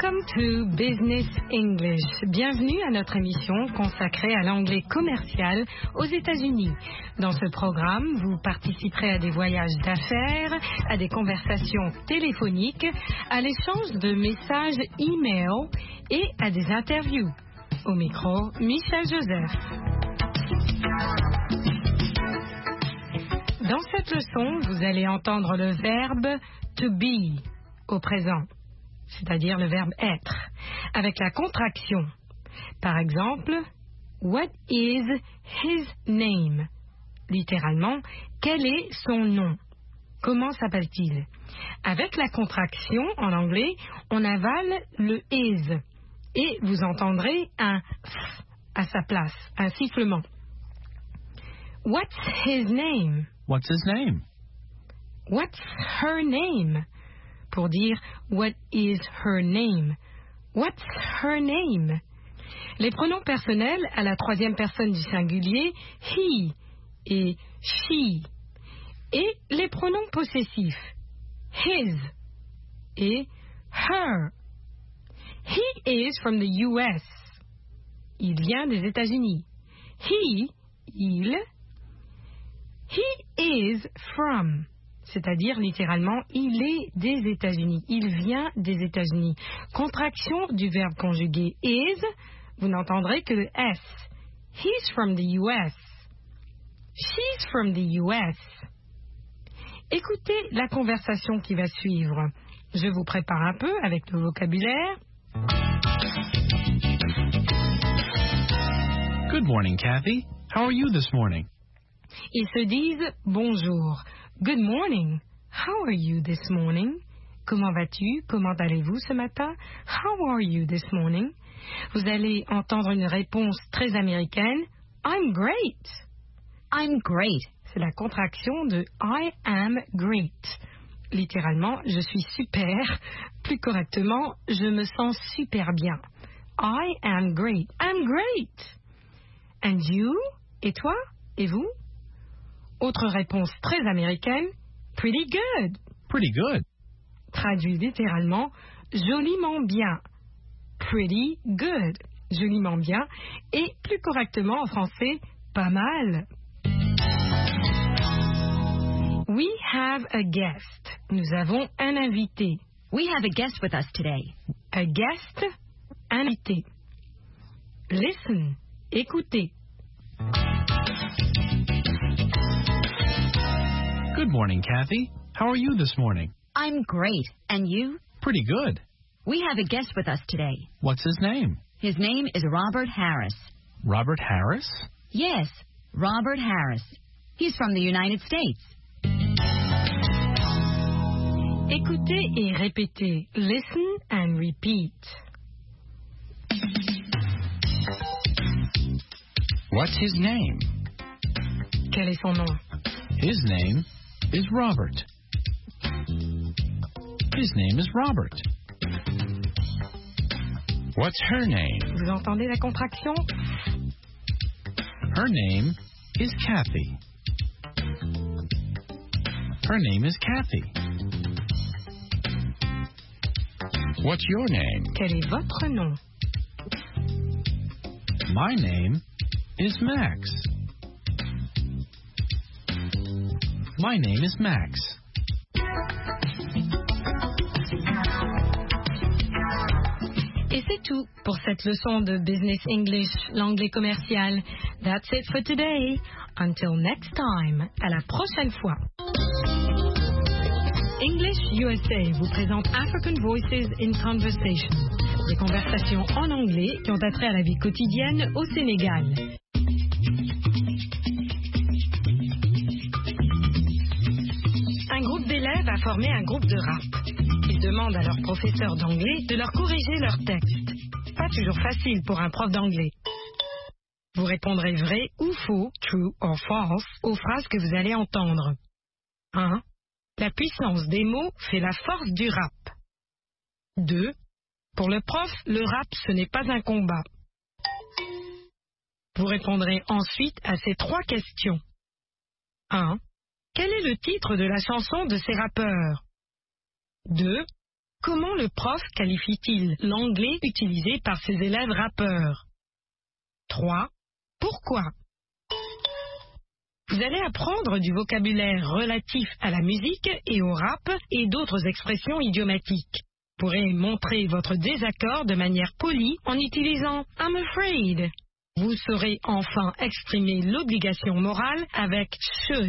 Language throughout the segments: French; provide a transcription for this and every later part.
Welcome to Business English. Bienvenue à notre émission consacrée à l'anglais commercial aux États-Unis. Dans ce programme, vous participerez à des voyages d'affaires, à des conversations téléphoniques, à l'échange de messages e-mail et à des interviews. Au micro, Michel Joseph. Dans cette leçon, vous allez entendre le verbe to be au présent, c'est-à-dire le verbe être, avec la contraction. Par exemple, what is his name? Littéralement, quel est son nom? Comment s'appelle-t-il? Avec la contraction, en anglais, on avale le is et vous entendrez un f à sa place, un sifflement. What's his name? What's his name? What's her name? Pour dire what is her name? What's her name? Les pronoms personnels à la troisième personne du singulier, he et she. Et les pronoms possessifs, his et her. He is from the US. Il vient des États-Unis. He, il. He is from, c'est-à-dire littéralement, il est des États-Unis. Il vient des États-Unis. Contraction du verbe conjugué is, vous n'entendrez que le S. He's from the US. She's from the US. Écoutez la conversation qui va suivre. Je vous prépare un peu avec le vocabulaire. Good morning, Kathy. How are you this morning? Ils se disent bonjour. Good morning. How are you this morning? Comment vas-tu? Comment allez-vous ce matin? How are you this morning? Vous allez entendre une réponse très américaine. I'm great. I'm great. C'est la contraction de I am great. Littéralement, je suis super. Plus correctement, je me sens super bien. I am great. I'm great. And you? Et toi? Et vous? Autre réponse très américaine, pretty good. Pretty good. Traduit littéralement, joliment bien. Pretty good. Joliment bien. Et plus correctement en français, pas mal. We have a guest. Nous avons un invité. We have a guest with us today. A guest, invité. Listen, écoutez. Good morning, Kathy. How are you this morning? I'm great. And you? Pretty good. We have a guest with us today. What's his name? His name is Robert Harris. Robert Harris? Yes, Robert Harris. He's from the United States. Écoutez et répétez. Listen and repeat. What's his name? Quel est son nom? His name is Robert. His name is Robert. What's her name? Vous entendez la contraction? Her name is Kathy. Her name is Kathy. What's your name? Quel est votre nom? My name is Max. My name is Max. Et c'est tout pour cette leçon de Business English, l'anglais commercial. That's it for today. Until next time. À la prochaine fois. English USA vous présente African Voices in Conversation. Des conversations en anglais qui ont attrait à la vie quotidienne au Sénégal. Un groupe d'élèves a formé un groupe de rap. Ils demandent à leur professeur d'anglais de leur corriger leur texte. Pas toujours facile pour un prof d'anglais. Vous répondrez vrai ou faux, true or false, aux phrases que vous allez entendre. 1. La puissance des mots fait la force du rap. 2. Pour le prof, le rap, ce n'est pas un combat. Vous répondrez ensuite à ces 3 questions. 1. Quel est le titre de la chanson de ces rappeurs? 2. Comment le prof qualifie-t-il l'anglais utilisé par ses élèves rappeurs? 3. Pourquoi? Vous allez apprendre du vocabulaire relatif à la musique et au rap et d'autres expressions idiomatiques. Vous pourrez montrer votre désaccord de manière polie en utilisant « I'm afraid ». Vous saurez enfin exprimer l'obligation morale avec « should ».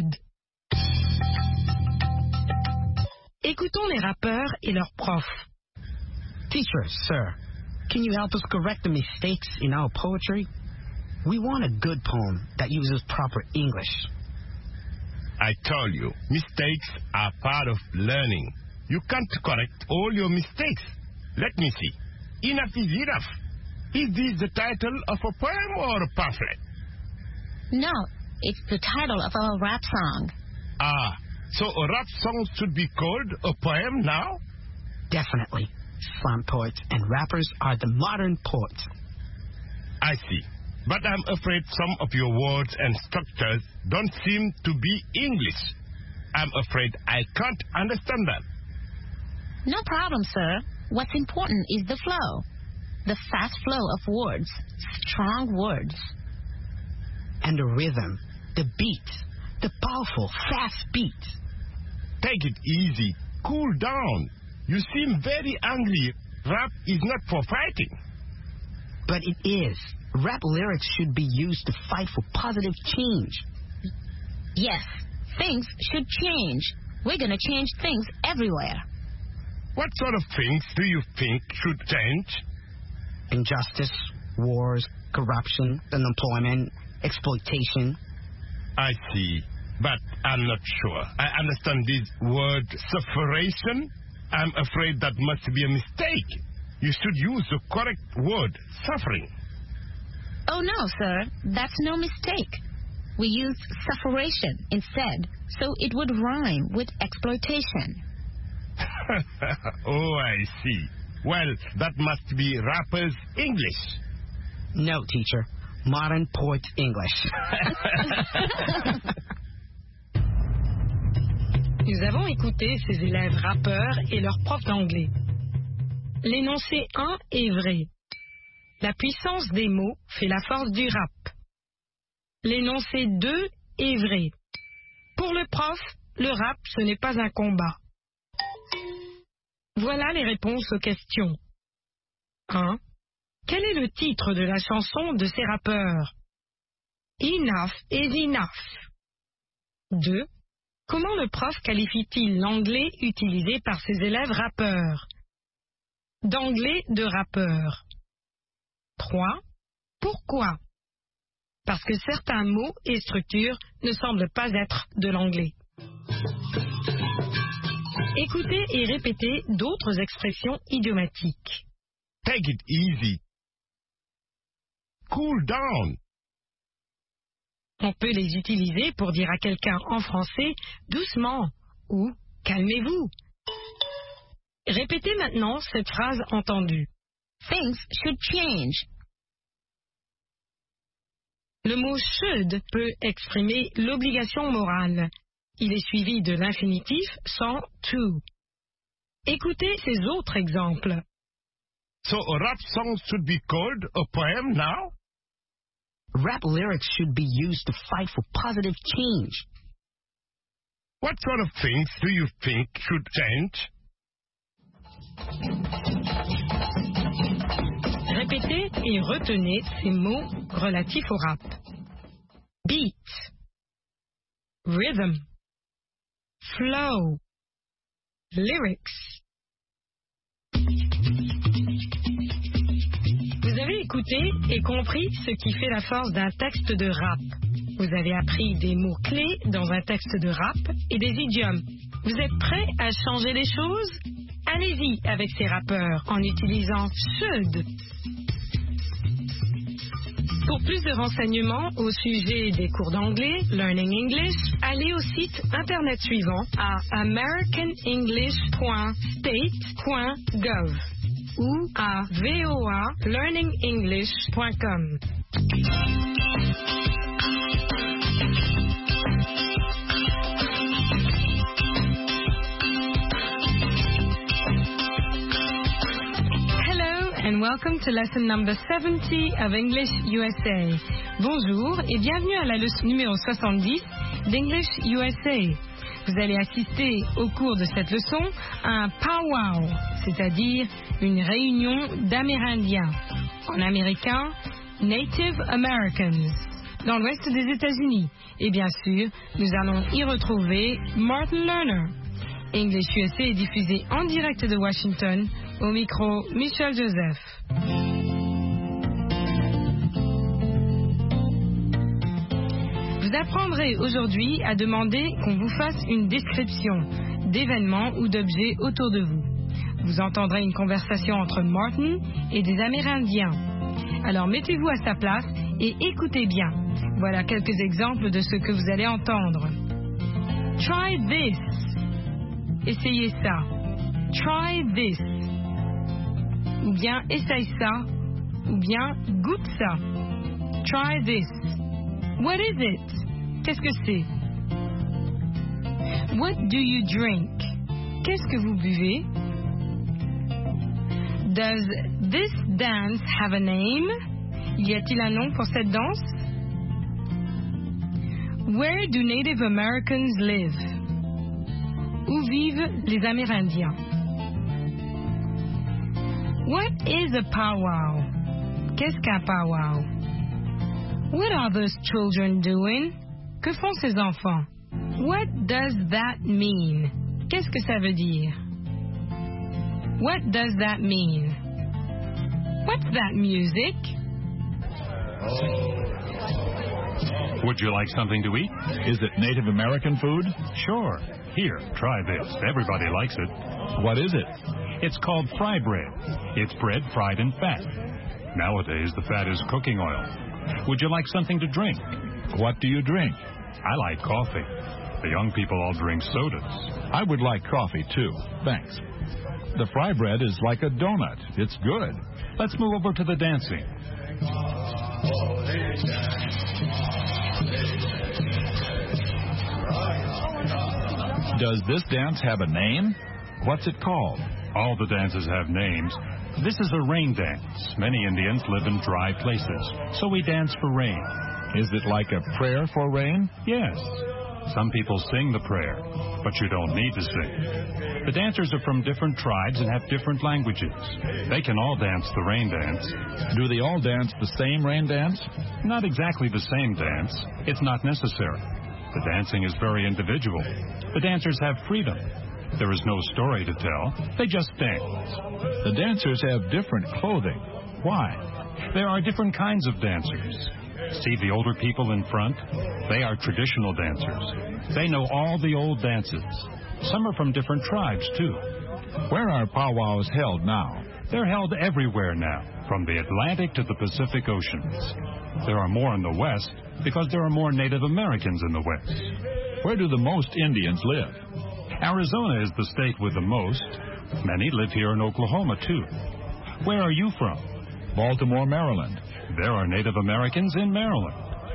Écoutons les rappeurs et leurs profs. Teacher, sir, can you help us correct the mistakes in our poetry? We want a good poem that uses proper English. I told you, mistakes are part of learning. You can't correct all your mistakes. Let me see. Enough is enough. Is this the title of a poem or a pamphlet? No, it's the title of our rap song. Ah, so a rap song should be called a poem now? Definitely. Slam poets and rappers are the modern poets. I see. But I'm afraid some of your words and structures don't seem to be English. I'm afraid I can't understand that. No problem, sir. What's important is the flow. The fast flow of words. Strong words. And the rhythm, the beat, the powerful, fast beat. Take it easy. Cool down. You seem very angry. Rap is not for fighting. But it is. Rap lyrics should be used to fight for positive change. Yes, things should change. We're gonna change things everywhere. What sort of things do you think should change? Injustice, wars, corruption, unemployment, exploitation. I see, but I'm not sure. I understand this word sufferation. I'm afraid that must be a mistake. You should use the correct word, suffering. Oh no, sir, that's no mistake. We used sufferation instead, so it would rhyme with exploitation. Oh, I see. Well, that must be rappers' English. No, teacher. Modern poets' English. Nous avons écouté ces élèves rappeurs et leurs profs d'anglais. L'énoncé 1 est vrai. La puissance des mots fait la force du rap. L'énoncé 2 est vrai. Pour le prof, le rap, ce n'est pas un combat. Voilà les réponses aux questions. 1. Quel est le titre de la chanson de ces rappeurs? Enough is enough. 2. Comment le prof qualifie-t-il l'anglais utilisé par ses élèves rappeurs? D'anglais de rappeur. 3. Pourquoi? Parce que certains mots et structures ne semblent pas être de l'anglais. Écoutez et répétez d'autres expressions idiomatiques. Take it easy. Cool down. On peut les utiliser pour dire à quelqu'un en français « doucement » ou « calmez-vous ». Répétez maintenant cette phrase entendue. Things should change. Le mot should peut exprimer l'obligation morale. Il est suivi de l'infinitif sans to. Écoutez ces autres exemples. So a rap song should be called a poem now? Rap lyrics should be used to fight for positive change. What sort of things do you think should change? Répétez et retenez ces mots relatifs au rap. Beat, rhythm, flow, lyrics. Vous avez écouté et compris ce qui fait la force d'un texte de rap. Vous avez appris des mots-clés dans un texte de rap et des idiomes. Vous êtes prêts à changer les choses? Allez-y avec ces rappeurs en utilisant should. Pour plus de renseignements au sujet des cours d'anglais, Learning English, allez au site internet suivant à americanenglish.state.gov ou à voalearningenglish.com. and welcome to lesson number 70 of English USA. Bonjour et bienvenue à la leçon numéro 70 d'English USA. Vous allez assister au cours de cette leçon à un powwow, c'est-à-dire une réunion d'Amérindiens. En américain, Native Americans, dans l'ouest des États-Unis. Et bien sûr, nous allons y retrouver Martin Lerner. English USA est diffusé en direct de Washington, au micro Michel Joseph. Vous apprendrez aujourd'hui à demander qu'on vous fasse une description d'événements ou d'objets autour de vous. Vous entendrez une conversation entre Martin et des Amérindiens. Alors mettez-vous à sa place et écoutez bien. Voilà quelques exemples de ce que vous allez entendre. Try this. Essayez ça. Try this. Ou bien essaye ça. Ou bien goûte ça. Try this. What is it? Qu'est-ce que c'est? What do you drink? Qu'est-ce que vous buvez? Does this dance have a name? Y a-t-il un nom pour cette danse? Where do Native Americans live? Où vivent les Amérindiens? What is a powwow? Qu'est-ce qu'un powwow? What are those children doing? Que font ces enfants? What does that mean? Qu'est-ce que ça veut dire? What does that mean? What's that music? Would you like something to eat? Is it Native American food? Sure. Here, try this. Everybody likes it. What is it? It's called fry bread. It's bread fried in fat. Nowadays, the fat is cooking oil. Would you like something to drink? What do you drink? I like coffee. The young people all drink sodas. I would like coffee, too. Thanks. The fry bread is like a donut. It's good. Let's move over to the dancing. Does this dance have a name? What's it called? All the dances have names. This is a rain dance. Many Indians live in dry places, so we dance for rain. Is it like a prayer for rain? Yes. Some people sing the prayer, but you don't need to sing. The dancers are from different tribes and have different languages. They can all dance the rain dance. Do they all dance the same rain dance? Not exactly the same dance. It's not necessary. The dancing is very individual. The dancers have freedom. There is no story to tell. They just dance. The dancers have different clothing. Why? There are different kinds of dancers. See the older people in front? They are traditional dancers. They know all the old dances. Some are from different tribes, too. Where are powwows held now? They're held everywhere now, from the Atlantic to the Pacific Oceans. There are more in the West because there are more Native Americans in the West. Where do the most Indians live? Arizona is the state with the most. Many live here in Oklahoma, too. Where are you from? Baltimore, Maryland. There are Native Americans in Maryland.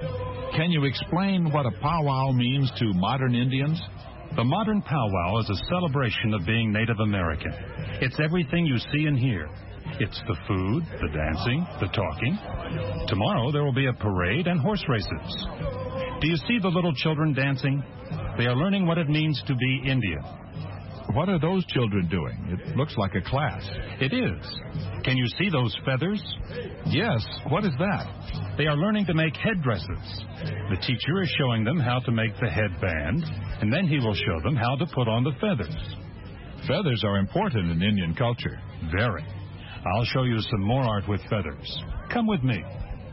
Can you explain what a powwow means to modern Indians? The modern powwow is a celebration of being Native American. It's everything you see and hear. It's the food, the dancing, the talking. Tomorrow there will be a parade and horse races. Do you see the little children dancing? They are learning what it means to be Indian. What are those children doing? It looks like a class. It is. Can you see those feathers? Yes. What is that? They are learning to make headdresses. The teacher is showing them how to make the headband, and then he will show them how to put on the feathers. Feathers are important in Indian culture. Very. I'll show you some more art with feathers. Come with me.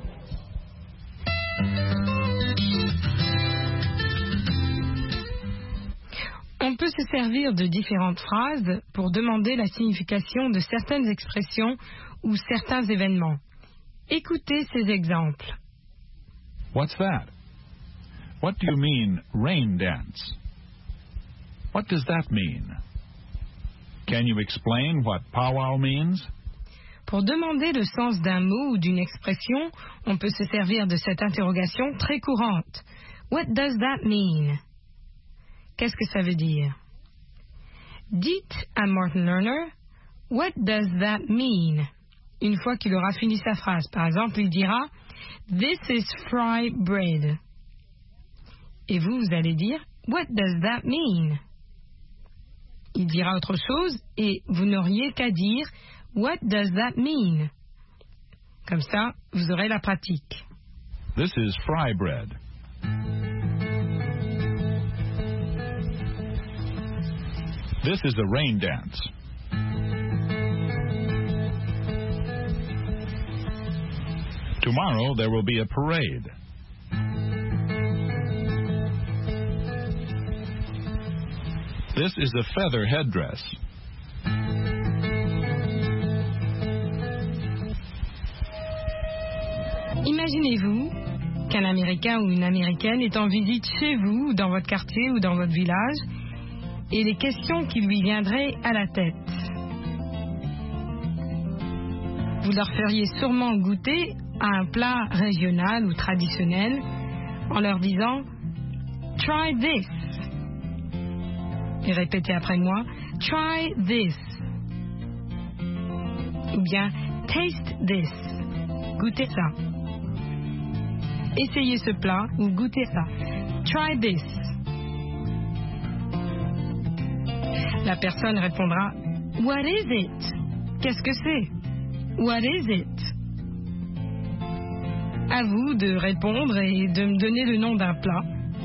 On peut se servir de différentes phrases pour demander la signification de certaines expressions ou certains événements. Écoutez ces exemples. What's that? What do you mean, rain dance? What does that mean? Can you explain what powwow means? Pour demander le sens d'un mot ou d'une expression, on peut se servir de cette interrogation très courante. What does that mean? Qu'est-ce que ça veut dire? Dites à Martin Lerner, what does that mean? une fois qu'il aura fini sa phrase. Par exemple, il dira « This is fry bread ». Et vous allez dire « What does that mean ?» Il dira autre chose et vous n'auriez qu'à dire « What does that mean ?» Comme ça, vous aurez la pratique. This is fry bread. This is a rain dance. Tomorrow there will be a parade. This is a feather headdress. Imaginez-vous qu'un Américain ou une Américaine est en visite chez vous, dans votre quartier ou dans votre village, et les questions qui lui viendraient à la tête. Vous leur feriez sûrement goûter à un plat régional ou traditionnel en leur disant « Try this ». Et répétez après moi « Try this ». Ou bien « Taste this ». Goûtez ça. Essayez ce plat ou goûtez ça. Try this. La personne répondra What is it? Qu'est-ce que c'est? What is it? À vous de répondre et de me donner le nom d'un plat.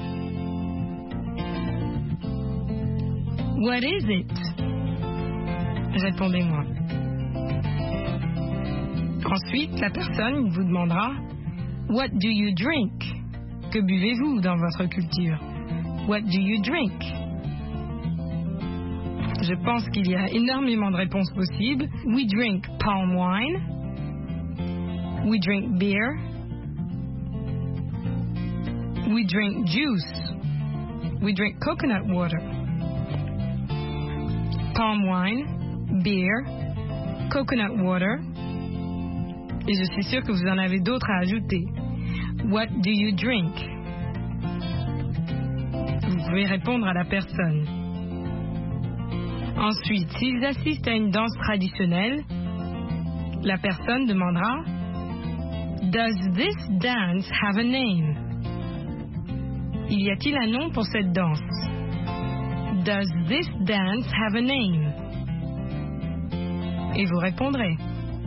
What is it? Répondez-moi. Ensuite, la personne vous demandera What do you drink? Que buvez-vous dans votre culture? What do you drink? Je pense qu'il y a énormément de réponses possibles. We drink palm wine. We drink beer. We drink juice. We drink coconut water. Palm wine, beer, coconut water. Et je suis sûre que vous en avez d'autres à ajouter. What do you drink? Vous pouvez répondre à la personne. Ensuite, s'ils assistent à une danse traditionnelle, la personne demandera Does this dance have a name? Y a-t-il un nom pour cette danse? Does this dance have a name? Et vous répondrez.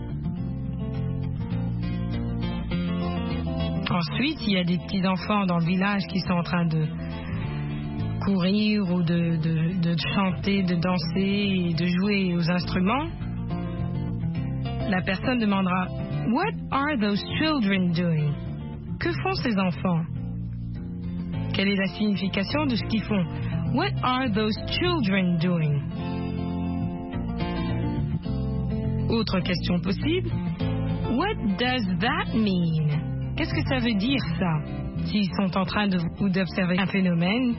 Ensuite, il y a des petits-enfants dans le village qui sont en train de courir ou de chanter, de danser et de jouer aux instruments. La personne demandera « What are those children doing ?» Que font ces enfants? Quelle est la signification de ce qu'ils font? « What are those children doing ?» Autre question possible « What does that mean ?» Qu'est-ce que ça veut dire, ça? S'ils sont en train d'observer un phénomène,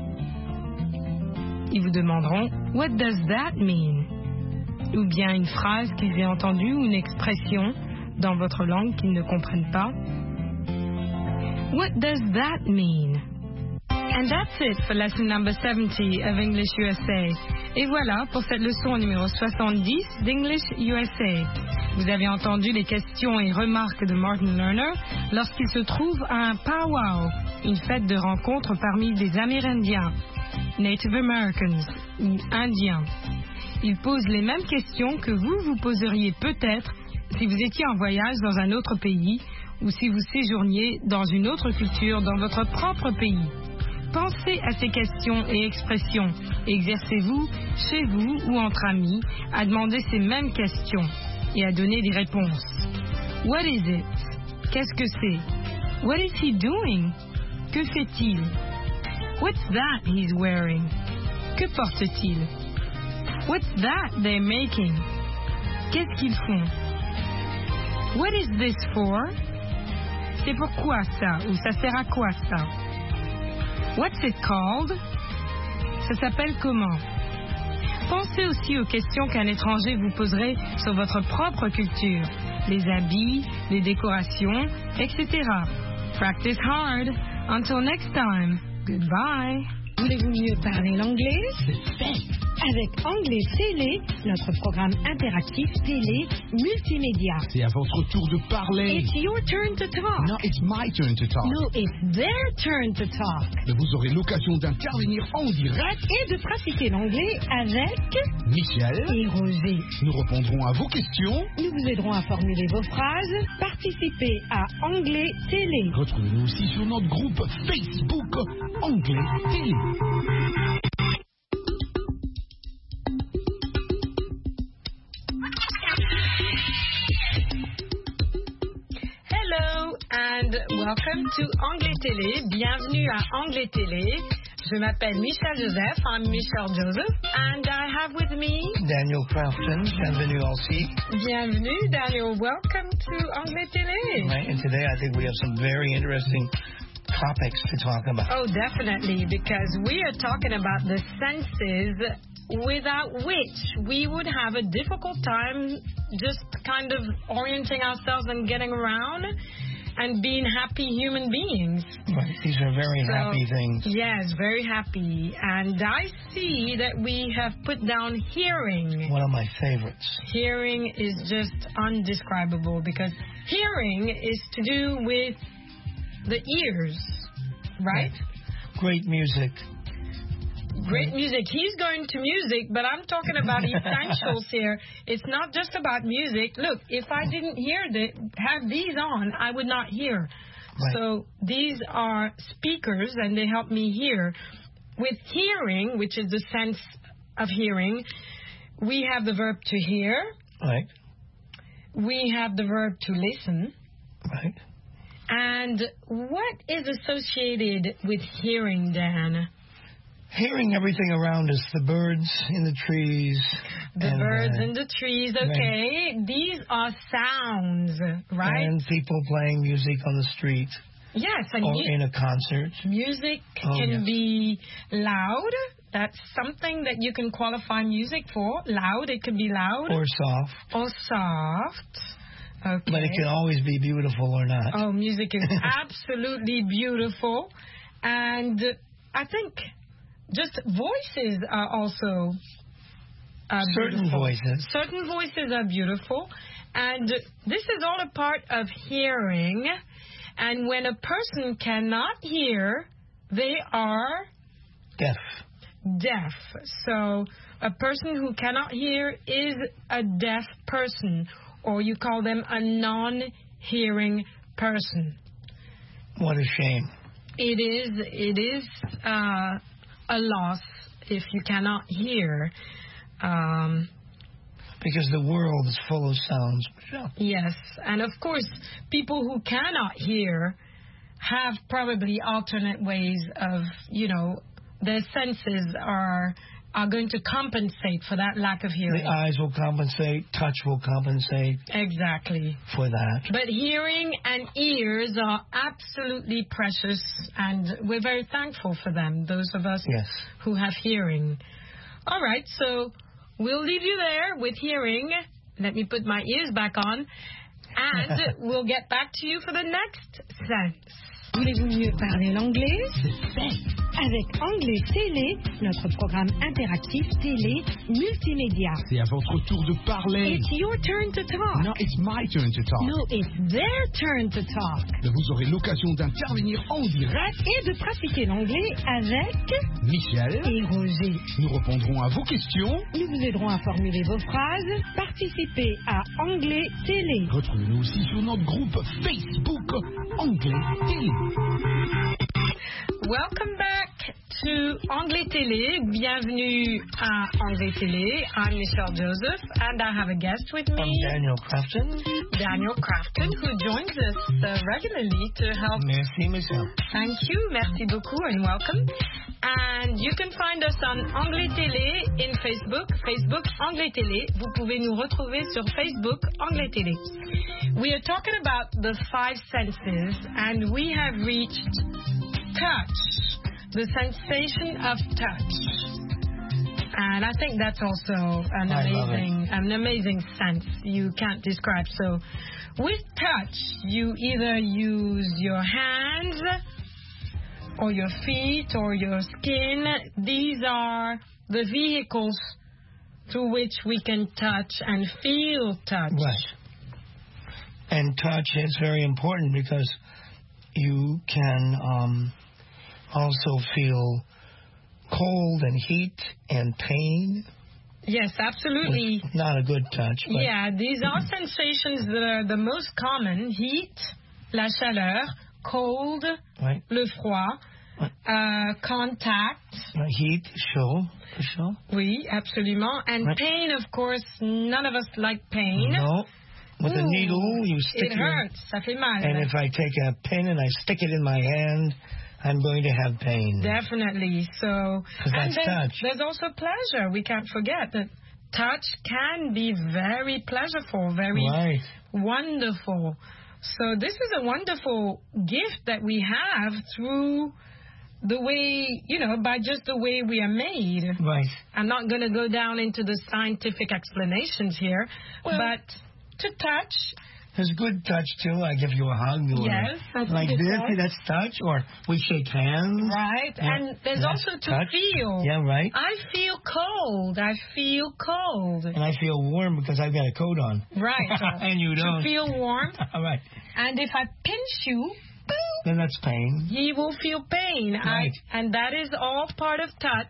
ils vous demanderont « What does that mean ?» Ou bien une phrase qu'ils aient entendue ou une expression dans votre langue qu'ils ne comprennent pas. « What does that mean ?» And that's it for lesson number 70 of English USA. Et voilà pour cette leçon numéro 70 d'English USA. Vous avez entendu les questions et remarques de Martin Lerner lorsqu'il se trouve à un powwow, une fête de rencontre parmi des Amérindiens, Native Americans ou Indiens. Il pose les mêmes questions que vous poseriez peut-être si vous étiez en voyage dans un autre pays ou si vous séjourniez dans une autre culture dans votre propre pays. Pensez à ces questions et expressions. Exercez-vous, chez vous ou entre amis, à demander ces mêmes questions et à donner des réponses. What is it? Qu'est-ce que c'est? What is he doing? Que fait-il? What's that he's wearing? Que porte-t-il? What's that they're making? Qu'est-ce qu'ils font? What is this for? C'est pourquoi ça? Ou ça sert à quoi ça? What's it called? Ça s'appelle comment? Pensez aussi aux questions qu'un étranger vous poserait sur votre propre culture, les habits, les décorations, etc. Practice hard. Until next time. Goodbye. Voulez-vous mieux parler l'anglais? C'est fait. avec Anglais Télé, notre programme interactif télé multimédia. C'est à votre tour de parler. It's your turn to talk. No, it's my turn to talk. No, it's their turn to talk. Vous aurez l'occasion d'intervenir en direct Et de pratiquer l'anglais avec Michel et Roger. Nous répondrons à vos questions. Nous vous aiderons à formuler vos phrases. Participez à Anglais Télé. Retrouvez-nous aussi sur notre groupe Facebook Anglais Télé. Hello and welcome to Anglais Télé. Bienvenue à Anglais Télé. Je m'appelle Michel Joseph. I'm Michel Joseph. And I have with me Daniel Crafton. Bienvenue aussi. Bienvenue, Daniel. Welcome to Anglais Télé. Right, and today I think we have some very interesting topics to talk about. Oh, definitely, because we are talking about the senses without which we would have a difficult time just kind of orienting ourselves and getting around and being happy human beings. Right. These are very happy things. Yes, very happy. And I see that we have put down hearing. One of my favorites. Hearing is just undescribable because hearing is to do with the ears, right? Great music. Great music. He's going to music, but I'm talking about essentials here. It's not just about music. Look, if I didn't have these on, I would not hear. Right. So these are speakers, and they help me hear. With hearing, which is the sense of hearing, we have the verb to hear. Right. We have the verb to listen. Right. And what is associated with hearing, Dan? Hearing everything around us, the birds in the trees. The birds in the trees, okay. Right. These are sounds, right? And people playing music on the street. Yes. And or in a concert. Music can be loud. That's something that you can qualify music for. Loud, it can be loud. Or soft. Or soft. Okay. But it can always be beautiful or not. Oh, music is absolutely beautiful. And I think just voices are also certain beautiful. voices. Certain voices are beautiful. And this is all a part of hearing. And when a person cannot hear, they are deaf. Deaf. So a person who cannot hear is a deaf person, or you call them a non-hearing person. What a shame. It is a loss if you cannot hear. Because the world is full of sounds. Yes, and of course, people who cannot hear have probably alternate ways of, their senses are going to compensate for that lack of hearing. The eyes will compensate, touch will compensate. Exactly. For that. But hearing and ears are absolutely precious, and we're very thankful for them, those of us who have hearing. All right, so we'll leave you there with hearing. Let me put my ears back on, and we'll get back to you for the next sense. Voulez-vous mieux parler l'anglais? Avec Anglais Télé, notre programme interactif télé multimédia. C'est à votre tour de parler. It's your turn to talk. No, it's my turn to talk. No, it's their turn to talk. Vous aurez l'occasion d'intervenir en direct et de pratiquer l'anglais avec Michel et Roger. Nous répondrons à vos questions. Nous vous aiderons à formuler vos phrases. Participez à Anglais Télé. Retrouvez-nous aussi sur notre groupe Facebook Anglais Télé. Welcome back to Anglais Télé. Bienvenue à Anglais Télé. I'm Michelle Joseph, and I have a guest with me. I'm Daniel Crafton. Daniel Crafton, who joins us regularly to help. Merci, Michelle. Thank you. Merci beaucoup and welcome. And you can find us on Anglais Télé in Facebook. Facebook Anglais Télé. Vous pouvez nous retrouver sur Facebook Anglais Télé. We are talking about the 5 senses, and we have reached touch, the sensation of touch. And I think that's also an amazing sense you can't describe. So with touch, you either use your hands or your feet or your skin. These are the vehicles through which we can touch and feel touch. Right. And touch is very important because you can also feel cold and heat and pain. Yes, absolutely. It's not a good touch. But Yeah, these are sensations that are the most common. Heat, la chaleur, cold, right. le froid, contact. Heat, chaud, chaud. Oui, absolument. And Right. pain, of course, none of us like pain. No. With a Ooh, needle, you stick it hurts. Ça fait mal. And if I take a pin and I stick it in my hand, I'm going to have pain. Definitely. So, 'Cause and that's touch. there's also pleasure. We can't forget that touch can be very pleasurable, very Right. wonderful. So this is a wonderful gift that we have through the way, by just the way we are made. Right. I'm not going to go down into the scientific explanations here, but to touch. There's good touch, too. I give you a hug. Or Yes, that's like good this, touch. that's touch. Or we shake hands. Right, Yeah, and there's that's also to touch. feel. Yeah, right. I feel cold. And I feel warm because I've got a coat on. Right. So And you don't. To feel warm. All right. And if I pinch you, Then that's pain. you will feel pain. Right. And that is all part of touch.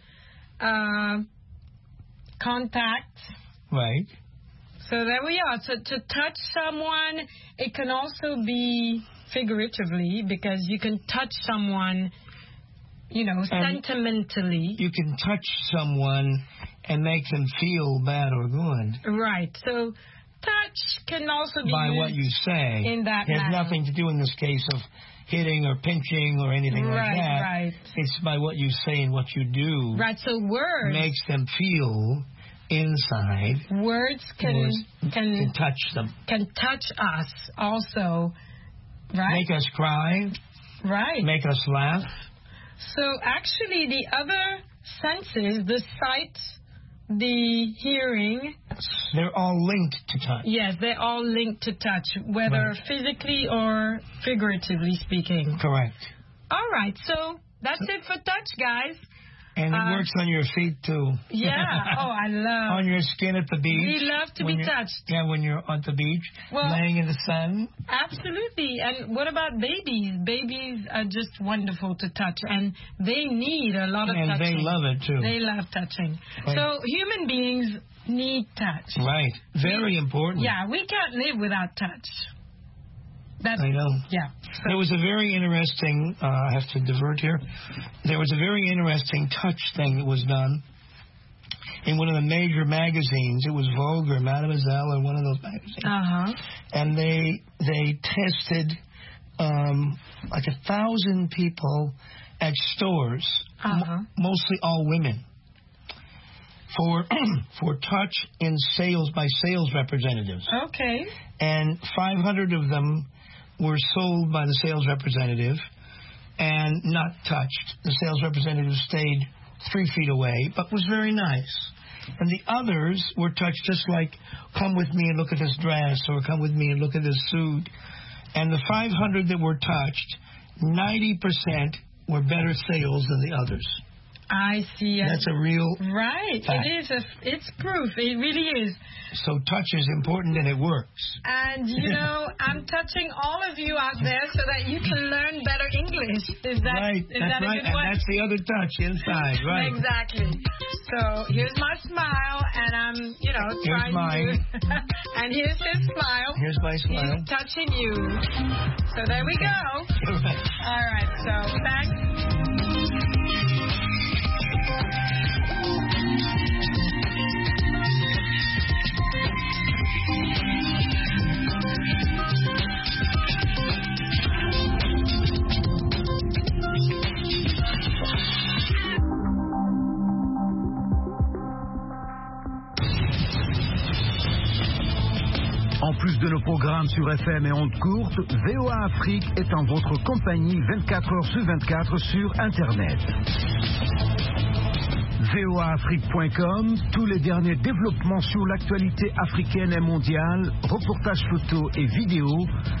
Contact. Right. So there we are. So to touch someone, it can also be figuratively because you can touch someone, sentimentally. You can touch someone and make them feel bad or good. Right. So touch can also be by used what you say. in that It has manner. nothing to do in this case of hitting or pinching or anything like that. Right. It's by what you say and what you do. Right. So words. Makes them feel inside. Words can touch them. Can touch us also. Right. Make us cry. Right. Make us laugh. So actually, the other senses, the sight, the hearing, they're all linked to touch. Yes, they're all linked to touch, whether Right. physically or figuratively speaking. Correct. All right, so that's it for touch, guys. And it works on your feet, too. Yeah. Oh, I love. On your skin at the beach. We love to be touched. Yeah, when you're on the beach, Well, laying in the sun. Absolutely. And what about babies? Babies are just wonderful to touch, and they need a lot of And touching. they love it, too. They love touching. Right. So human beings need touch. Right. Very important. Yeah, we can't live without touch. That's, I know. Yeah. There was a very interesting, I have to divert here. There was a very interesting touch thing that was done in one of the major magazines. It was Vogue or Mademoiselle or one of those magazines. Uh-huh. And they tested like 1,000 people at stores, mostly all women, for touch in sales by sales representatives. Okay. And 500 of them were sold by the sales representative and not touched. The sales representative stayed 3 feet away, but was very nice. And the others were touched just like, come with me and look at this dress, or come with me and look at this suit. And the 500 that were touched, 90% were better sales than the others. I see. That's a real right. fact. It is. It's proof. It really is. So touch is important and it works. And I'm touching all of you out there so that you can learn better English. Is that right? Is that's that right. a good one? And that's the other touch inside, right? Exactly. So here's my smile, and I'm trying mine. to. And here's his smile. Here's my smile. He's touching you. So there we go. All right. So thanks. En plus de nos programmes sur FM et ondes courtes, VOA Afrique est en votre compagnie 24 heures sur 24 sur Internet. voaafrique.com, tous les derniers développements sur l'actualité africaine et mondiale, reportages photos et vidéos,